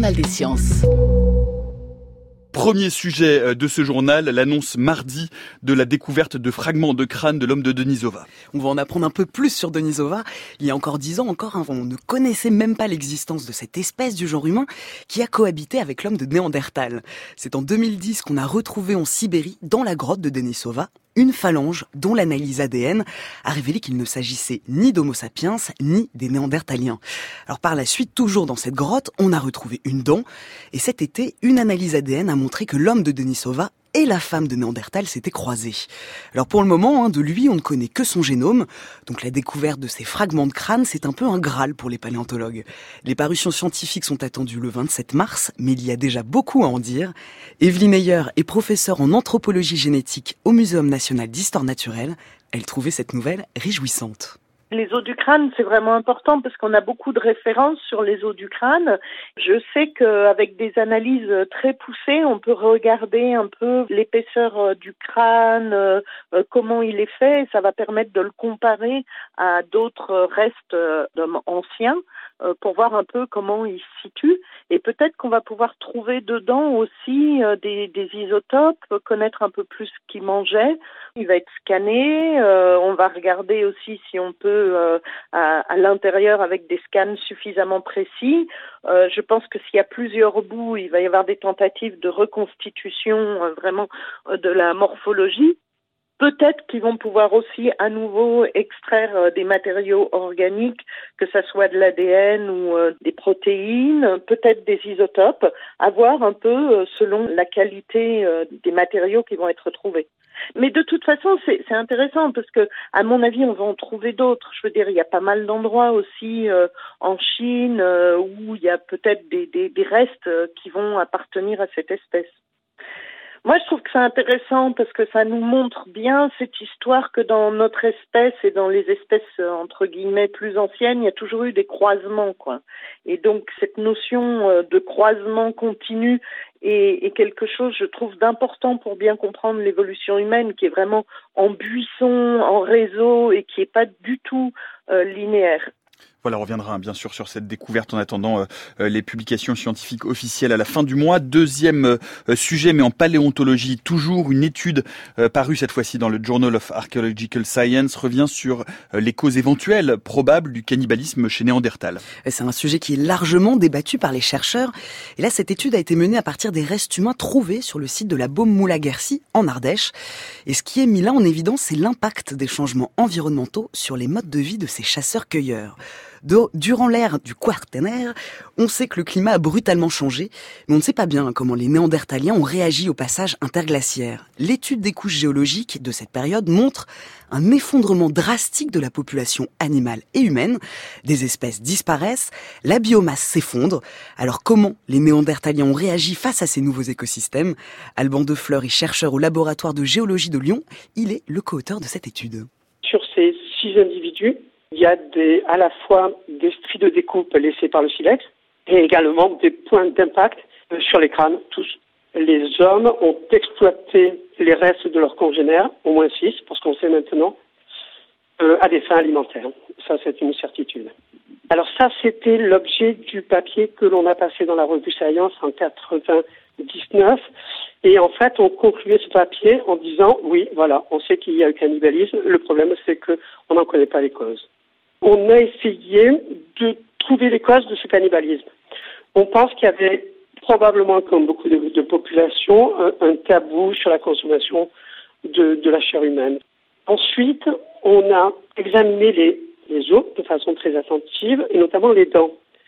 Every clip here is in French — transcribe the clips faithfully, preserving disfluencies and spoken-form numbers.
journal des sciences. Premier sujet de ce journal, l'annonce mardi de la découverte de fragments de crâne de l'homme de Denisova. On va en apprendre un peu plus sur Denisova. Il y a encore dix ans encore, hein, on ne connaissait même pas l'existence de cette espèce du genre humain qui a cohabité avec l'homme de Néandertal. C'est en deux mille dix qu'on a retrouvé en Sibérie, dans la grotte de Denisova, une phalange dont l'analyse A D N a révélé qu'il ne s'agissait ni d'Homo sapiens, ni des Néandertaliens. Alors par la suite, toujours dans cette grotte, on a retrouvé une dent. Et cet été, une analyse A D N a montré que l'homme de Denisova et la femme de Néandertal s'étaient croisés. Alors pour le moment, hein, de lui, on ne connaît que son génome. Donc la découverte de ces fragments de crâne, c'est un peu un Graal pour les paléontologues. Les parutions scientifiques sont attendues le vingt-sept mars, mais il y a déjà beaucoup à en dire. Evelyne Heyer est professeure en anthropologie génétique au Muséum national d'histoire naturelle. Elle trouvait cette nouvelle réjouissante. Les os du crâne, c'est vraiment important parce qu'on a beaucoup de références sur les os du crâne. Je sais qu'avec des analyses très poussées, on peut regarder un peu l'épaisseur du crâne, euh, comment il est fait, et ça va permettre de le comparer à d'autres restes d'hommes anciens euh, pour voir un peu comment il se situe. Et peut-être qu'on va pouvoir trouver dedans aussi euh, des, des isotopes, connaître un peu plus ce qu'il mangeait. Il va être scanné, euh, on va regarder aussi si on peut Euh, à, à l'intérieur avec des scans suffisamment précis. Euh, je pense que s'il y a plusieurs bouts, il va y avoir des tentatives de reconstitution euh, vraiment euh, de la morphologie. Peut-être qu'ils vont pouvoir aussi à nouveau extraire euh, des matériaux organiques, que ça soit de l'A D N ou euh, des protéines, peut-être des isotopes, à voir un peu euh, selon la qualité euh, des matériaux qui vont être trouvés. Mais de toute façon, c'est, c'est intéressant parce que, à mon avis, on va en trouver d'autres. Je veux dire, il y a pas mal d'endroits aussi euh, en Chine euh, où il y a peut-être des, des, des restes euh, qui vont appartenir à cette espèce. Moi, je trouve que c'est intéressant parce que ça nous montre bien cette histoire que dans notre espèce et dans les espèces, entre guillemets, plus anciennes, il y a toujours eu des croisements, quoi. Et donc, cette notion de croisement continu est, est quelque chose, je trouve, d'important pour bien comprendre l'évolution humaine, qui est vraiment en buisson, en réseau et qui n'est pas du tout euh, linéaire. Voilà, on reviendra hein, bien sûr sur cette découverte en attendant euh, les publications scientifiques officielles à la fin du mois. Deuxième euh, sujet, mais en paléontologie, toujours une étude euh, parue cette fois-ci dans le Journal of Archaeological Science revient sur euh, les causes éventuelles probables du cannibalisme chez Néandertal. C'est un sujet qui est largement débattu par les chercheurs. Et là, cette étude a été menée à partir des restes humains trouvés sur le site de la Baume-Moula-Guercy en Ardèche. Et ce qui est mis là en évidence, c'est l'impact des changements environnementaux sur les modes de vie de ces chasseurs-cueilleurs. De, durant l'ère du Quaternaire, on sait que le climat a brutalement changé, mais on ne sait pas bien comment les Néandertaliens ont réagi au passage interglaciaire. L'étude des couches géologiques de cette période montre un effondrement drastique de la population animale et humaine. Des espèces disparaissent, la biomasse s'effondre. Alors comment les Néandertaliens ont réagi face à ces nouveaux écosystèmes ? Alban Defleur est chercheur au laboratoire de géologie de Lyon. Il est le co-auteur de cette étude. Sur ces six individus, il y a des, à la fois des stries de découpe laissées par le silex et également des points d'impact sur les crânes, tous. Les hommes ont exploité les restes de leurs congénères, au moins six, pour ce qu'on sait maintenant, euh, à des fins alimentaires. Ça, c'est une certitude. Alors ça, c'était l'objet du papier que l'on a passé dans la revue Science en quatre-vingt-dix-neuf. Et en fait, on concluait ce papier en disant, oui, voilà, on sait qu'il y a eu cannibalisme. Le problème, c'est qu'on n'en connaît pas les causes. On a essayé de trouver les causes de ce cannibalisme. On pense qu'il y avait probablement, comme beaucoup de, de populations, un, un tabou sur la consommation de, de la chair humaine. Ensuite, on a examiné les, les os de façon très attentive, et notamment les dents.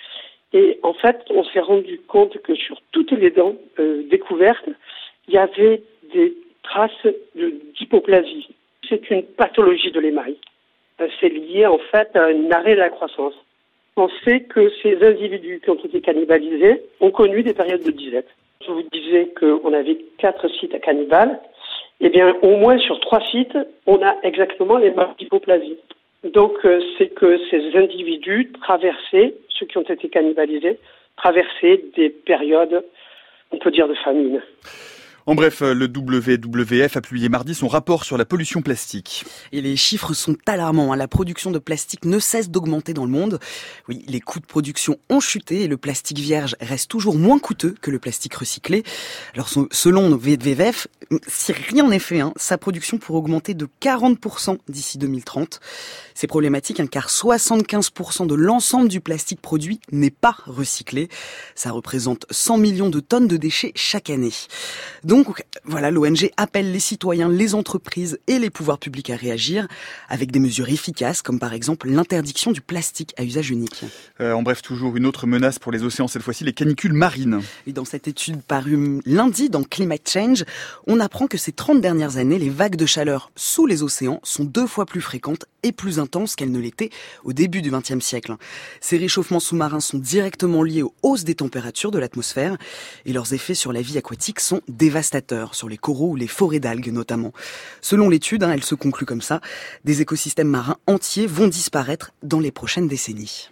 Et en fait, on s'est rendu compte que sur toutes les dents euh, découvertes, il y avait des traces de, d'hypoplasie. C'est une pathologie de l'émail. C'est lié en fait à un arrêt de la croissance. On sait que ces individus qui ont été cannibalisés ont connu des périodes de disette. Je vous disais qu'on avait quatre sites à cannibales. Eh bien, au moins sur trois sites, on a exactement les marques d'hypoplasie. Donc, c'est que ces individus traversaient, ceux qui ont été cannibalisés, traversaient des périodes, on peut dire, de famine. En bref, le W W F a publié mardi son rapport sur la pollution plastique. Et les chiffres sont alarmants. La production de plastique ne cesse d'augmenter dans le monde. Oui, les coûts de production ont chuté et le plastique vierge reste toujours moins coûteux que le plastique recyclé. Alors, selon W W F, si rien n'est fait, hein, sa production pourrait augmenter de quarante pour cent d'ici deux mille trente. C'est problématique, hein, car soixante-quinze pour cent de l'ensemble du plastique produit n'est pas recyclé. Ça représente cent millions de tonnes de déchets chaque année. Donc voilà, l'O N G appelle les citoyens, les entreprises et les pouvoirs publics à réagir avec des mesures efficaces comme par exemple l'interdiction du plastique à usage unique. Euh, en bref, toujours une autre menace pour les océans, cette fois-ci les canicules marines. Et dans cette étude parue lundi dans Climate Change, on apprend que ces trente dernières années, les vagues de chaleur sous les océans sont deux fois plus fréquentes et plus intenses qu'elles ne l'étaient au début du vingtième siècle. Ces réchauffements sous-marins sont directement liés aux hausses des températures de l'atmosphère et leurs effets sur la vie aquatique sont dévastateurs, sur les coraux ou les forêts d'algues notamment. Selon l'étude, hein, elle se conclut comme ça, des écosystèmes marins entiers vont disparaître dans les prochaines décennies.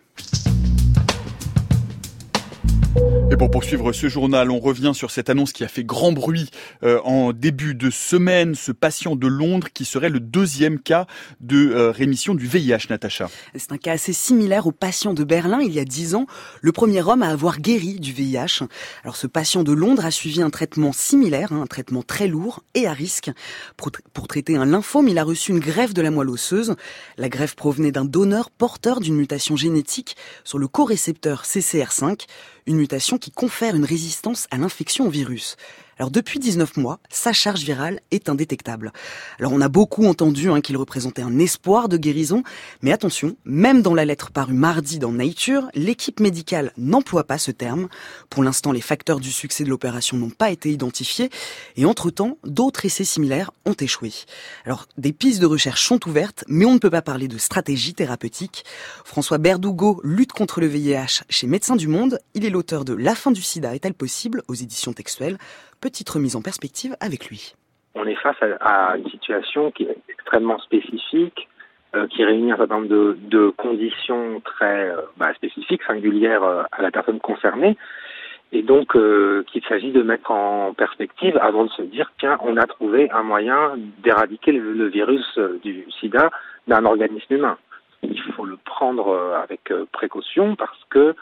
Et pour poursuivre ce journal, on revient sur cette annonce qui a fait grand bruit euh, en début de semaine. Ce patient de Londres qui serait le deuxième cas de euh, rémission du V I H, Natacha. C'est un cas assez similaire au patient de Berlin il y a dix ans, le premier homme à avoir guéri du V I H. Alors ce patient de Londres a suivi un traitement similaire, hein, un traitement très lourd et à risque. Pour, pour traiter un lymphome, il a reçu une greffe de la moelle osseuse. La greffe provenait d'un donneur porteur d'une mutation génétique sur le corécepteur C C R cinq, une mutation qui confère une résistance à l'infection au virus. Alors depuis dix-neuf mois, sa charge virale est indétectable. Alors on a beaucoup entendu hein, qu'il représentait un espoir de guérison, mais attention, même dans la lettre parue mardi dans Nature, l'équipe médicale n'emploie pas ce terme. Pour l'instant, les facteurs du succès de l'opération n'ont pas été identifiés, et entre-temps, d'autres essais similaires ont échoué. Alors des pistes de recherche sont ouvertes, mais on ne peut pas parler de stratégie thérapeutique. François Berdugo lutte contre le V I H chez Médecins du Monde. Il est l'auteur de La fin du sida est-elle possible aux éditions Textuelles. Petite remise en perspective avec lui. On est face à, à une situation qui est extrêmement spécifique, euh, qui réunit un certain nombre de, de conditions très euh, bah, spécifiques, singulières euh, à la personne concernée, et donc euh, qu'il s'agit de mettre en perspective avant de se dire tiens, on a trouvé un moyen d'éradiquer le, le virus euh, du sida d'un organisme humain. Il faut le prendre euh, avec euh, précaution parce que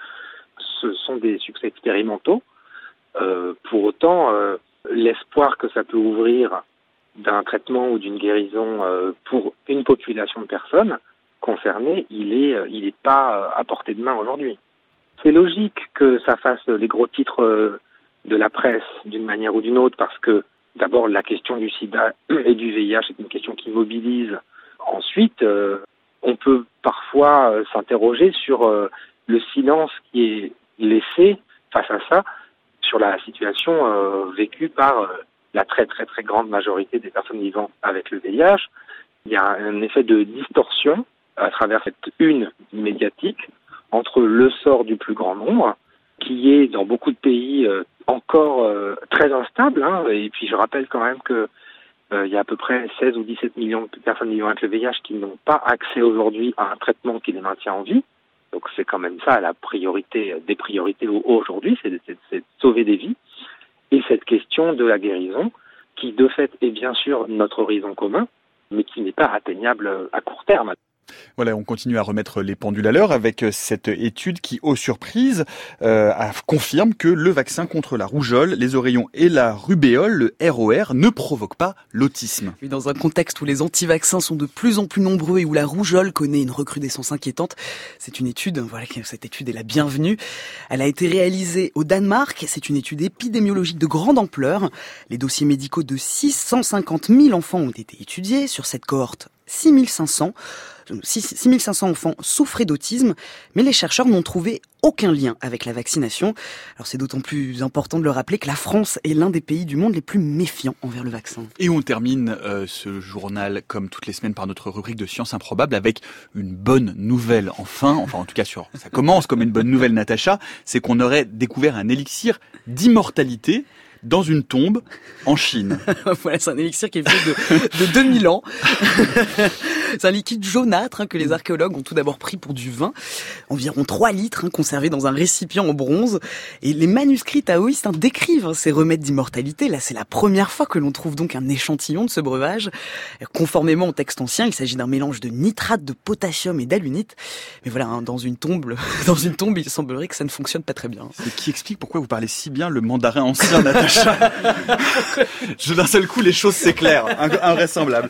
ce sont des succès expérimentaux. Euh, pour autant, euh, l'espoir que ça peut ouvrir d'un traitement ou d'une guérison euh, pour une population de personnes concernées, il est, euh, il est pas à portée de main aujourd'hui. C'est logique que ça fasse les gros titres euh, de la presse d'une manière ou d'une autre, parce que d'abord la question du sida et du V I H est une question qui mobilise. Ensuite, euh, on peut parfois euh, s'interroger sur euh, le silence qui est laissé face à ça, sur la situation euh, vécue par euh, la très très très grande majorité des personnes vivant avec le V I H. Il y a un effet de distorsion à travers cette une médiatique entre le sort du plus grand nombre, qui est dans beaucoup de pays euh, encore euh, très instable, hein, et puis je rappelle quand même que euh, il y a à peu près seize ou dix-sept millions de personnes vivant avec le V I H qui n'ont pas accès aujourd'hui à un traitement qui les maintient en vie. Donc c'est quand même ça la priorité des priorités aujourd'hui, c'est de, c'est de sauver des vies. Et cette question de la guérison, qui de fait est bien sûr notre horizon commun, mais qui n'est pas atteignable à court terme. Voilà, on continue à remettre les pendules à l'heure avec cette étude qui, aux surprises, euh, confirme que le vaccin contre la rougeole, les oreillons et la rubéole, le R O R, ne provoque pas l'autisme. Oui, dans un contexte où les anti-vaccins sont de plus en plus nombreux et où la rougeole connaît une recrudescence inquiétante, c'est une étude, voilà, cette étude est la bienvenue. Elle a été réalisée au Danemark, c'est une étude épidémiologique de grande ampleur. Les dossiers médicaux de six cent cinquante mille enfants ont été étudiés. Sur cette cohorte, six mille cinq cents six mille cinq cents enfants souffraient d'autisme, mais les chercheurs n'ont trouvé aucun lien avec la vaccination. Alors c'est d'autant plus important de le rappeler que la France est l'un des pays du monde les plus méfiants envers le vaccin. Et on termine euh, ce journal, comme toutes les semaines, par notre rubrique de Science Improbable avec une bonne nouvelle. Enfin, enfin en tout cas, sur, ça commence comme une bonne nouvelle, Natacha, c'est qu'on aurait découvert un élixir d'immortalité dans une tombe en Chine. Voilà, c'est un élixir qui est vieux de, de deux mille ans. C'est un liquide jaunâtre hein, que les archéologues ont tout d'abord pris pour du vin, environ trois litres, hein, conservé dans un récipient en bronze. Et les manuscrits taoïstes hein, décrivent hein, ces remèdes d'immortalité. Là, c'est la première fois que l'on trouve donc un échantillon de ce breuvage. Conformément au texte ancien, il s'agit d'un mélange de nitrate, de potassium et d'alunite. Mais voilà, hein, dans une tombe, dans une tombe, il semblerait que ça ne fonctionne pas très bien. C'est qui explique pourquoi vous parlez si bien le mandarin ancien, Natacha. Je, d'un seul coup, les choses s'éclairent. Invraisemblable.